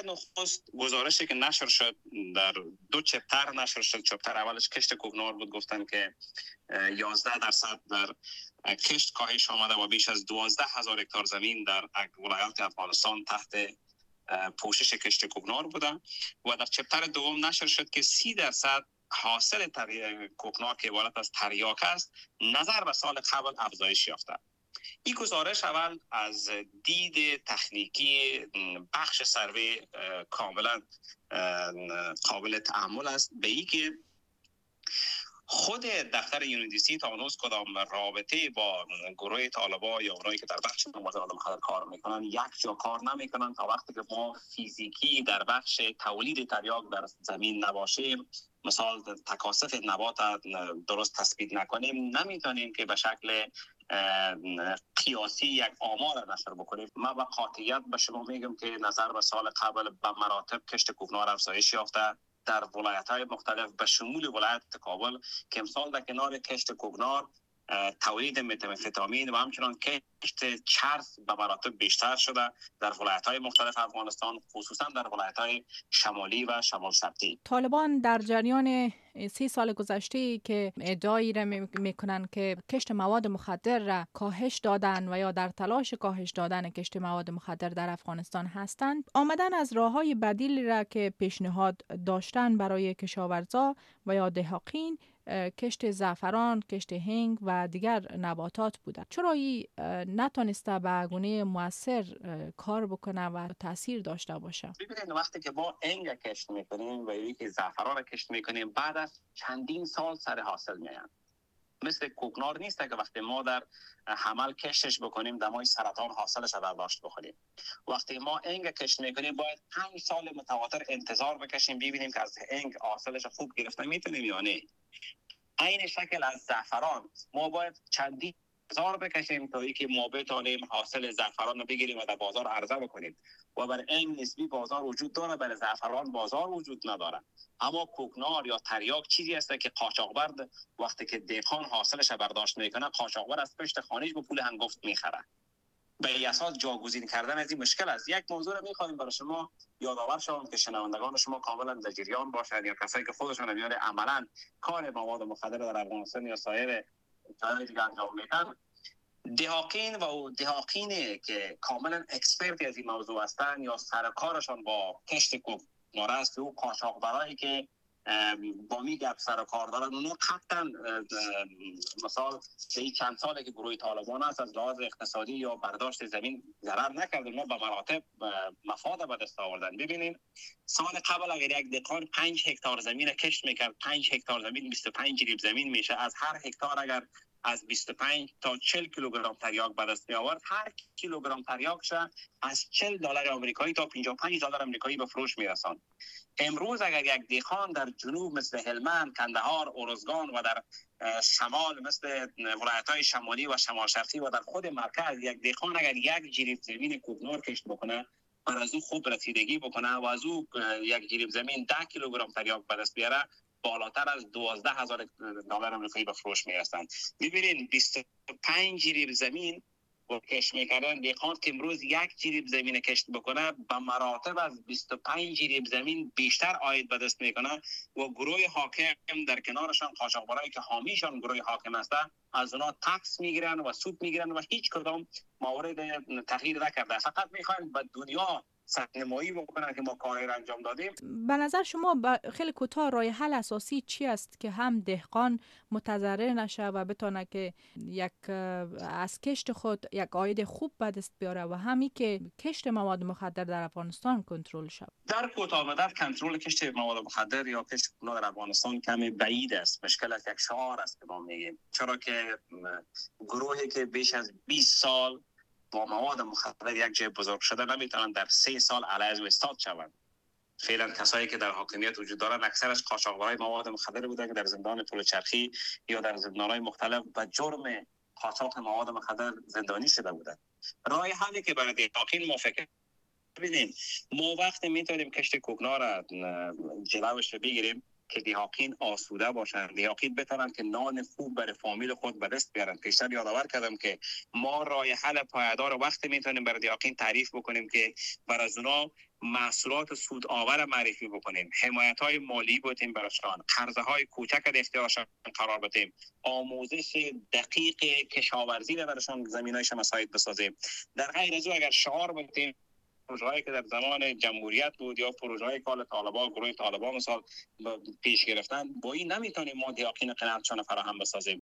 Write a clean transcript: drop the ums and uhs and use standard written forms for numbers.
نخست گزارشی که نشر شد در 2 چپتر نشر شد. چپتر اولش کشت کوکنار بود، گفتن که 11% در کشت کاهش آمده و بیش از 12,000 هکتار زمین در ولایات افغانستان تحت پوشش کشت کوکنار بوده. و در چپتر دوم نشر شد که 30% حاصل کوکنار که عبارت از تریاک است نظر به سال قبل افزایش یافته. این گزارش اول از دید تکنیکی بخش سروی کاملا قابل تأمل است، به این که خود دفتر UNODC تا هنوز کدام رابطه با گروه طالبان یا اونایی که در بخش مواد مخدر کار میکنن یک جا کار نمیکنن تا وقتی که ما فیزیکی در بخش تولید تریاک در زمین نباشیم، مثال تکاثف نبات درست تثبیت نکنیم، نمیتونیم که به شکل قیاسی یک آمار نشر بکنیم. من با قاطعیت به شما میگم که نظر به سال قبل به مراتب کشت کوکنار افزایش یافته در ولایت‌های مختلف به شمول ولایت کابل که امسال در کنار کشت کوکنار تولید متامفتامین و همچنان کشت چرس به مراتب بیشتر شده در ولایت‌های مختلف افغانستان، خصوصا در ولایت‌های شمالی و شمال شرقی. طالبان در جریان 30 سال گذشته که ادعایی را میکنن که کشت مواد مخدر را کاهش دادن و یا در تلاش کاهش دادن کشت مواد مخدر در افغانستان هستند، آمدن از راه‌های بدیلی را که پیشنهاد داشتن برای کشاورزا و یا دهقان کشت زعفران، کشت هنگ و دیگر نباتات بوده. چرا این نتونسته به گونه مؤثر کار بکنه و تاثیر داشته باشه؟ ببینید وقتی که ما هنگ کشت میکنیم و یکی زعفران کشت میکنیم، بعد از چندین سال سر حاصل میاد. مثل کوکنار نیست که وقتی ما در حمل کشتش بکنیم دمای سرطان حاصلش رو برداشت بکنیم. وقتی ما هنگ کشت میکنیم باید 5 سال متواتر انتظار بکشیم ببینیم که از هنگ حاصلش خوب گرفته میتونیم یا نه. این شکل از زعفران ما باید چندین هزار بکشیم تا اینکه ما بتونیم حاصل زعفران رو بگیریم و در بازار عرضه بکنیم. و بر این نسبی بازار وجود داره، برای زعفران بازار وجود نداره. اما کوکنار یا تریاک چیزی است که قاچاقبر وقتی که دهقان حاصلش برداشت میکنه، قاچاقبر از پشت خانه‌اش به پول هنگفت میخره. به این اساس جاگزین کردن از این مشکل است. یک موضوع رو میخوایم برای شما یادآور شوم که شنوندگان شما کاملا در جریان باشند یا کسایی که خودشون میاد عملا کار مواد مخدر در افغانستان یا سایر جای دیگه انجام میدن. دهقانی که کاملا اکسپرت از این موضوع هستند یا سرکارشان با کشت کوکنار است، او قاچاقبرایی که با میگه سر کار دارن، اونا قطعا مثال این چند ساله که گروه طالبان است از لحاظ اقتصادی یا برداشت زمین ضرر نکردن، ما به مراتب مفاد به دست آوردن. ببینین سال قبل اگر یک دهقان 5 هکتار زمین کشت میکرد، 5 هکتار زمین 25 جریب زمین میشه. از هر هکتار اگر از 25 تا 40 کیلوگرم تریاک به دست می آورد، هر کیلوگرم تریاکش از $40 آمریکایی تا $55 آمریکایی به فروش میرساند. امروز اگر یک دهقان در جنوب مثل هلمند، کندهار، ارزگان و در شمال مثل ولایت‌های شمالی و شمال شرقی و در خود مرکز یک دهقان اگر یک جریب زمین کوکنار کشت بکنه، بر از او خوب رسیدگی بکنه و از او یک جریب زمین 10 کیلوگرم تریاک به دست بیاره، بالاتر از $12,000 آمریکایی به فروش میرسند. ببینید 25 جریب زمین و کشت میکردن دهقان که امروز یک جریب زمین کشت بکنه به مراتب از 25 جریب زمین بیشتر عاید به دست میکنه و گروه حاکم در کنارشان قاچاقبرایی که حامیشان گروه حاکم هستن از اونا تکس میگیرن و سود میگیرن و هیچ کدام مورد تغییر نکرده. فقط میخواین به دنیا سرنمایی بکنن که ما کاری را انجام دادیم. به نظر شما خیلی کوتاه راه حل اساسی چی است که هم دهقان متضرر نشه و بتونه که از کشت خود یک عاید خوب به دست بیاره و همی که کشت مواد مخدر در افغانستان کنترل شود؟ در کوتاه مدت کنترل کشت مواد مخدر یا کشت کوکنار در افغانستان کمی بعید است. مشکل از یک شعار است که ما میگیم، چرا که گروهی که بیش از 20 سال با مواد مخدر یک جای بزرگ شده نمیتونن در 3 سال علیه استاد شوند. فعلا کسایی که در حاکمیت وجود دارن اکثرش قاچاقبرای مواد مخدر بودن که در زندان پل چرخی یا در زندان‌های مختلف به جرم قاچاق مواد مخدر زندانی شده بودن. راه حلی که برای دهقان ما فکر ببینیم، ما وقتی میتونیم کشت کوکنار را جلوش رو بگیریم که دهقان آسوده باشن، دهقان بتونن که نان خوب برای فامیل خود به دست بیارن. پیشتر یادآور کردم که ما راه حل پایدار وقتی میتونیم برای دهقان تعریف بکنیم که برای اونا محصولات سود آور معرفی بکنیم، حمایت های مالی بودیم براشان، قرضه های کوچک در اختیارشان قرار بدیم، آموزش دقیق کشاورزی را براشان زمینایش مساعد بسازیم. در غیر از او اگر شعار بودیم پروژه‌ای که در زمان جمهوریت بود یا پروژه‌های کال طالبان، گروه طالبان مثال پیش گرفتن، با این نمیتونیم ما یقین قناعتشان فراهم بسازیم.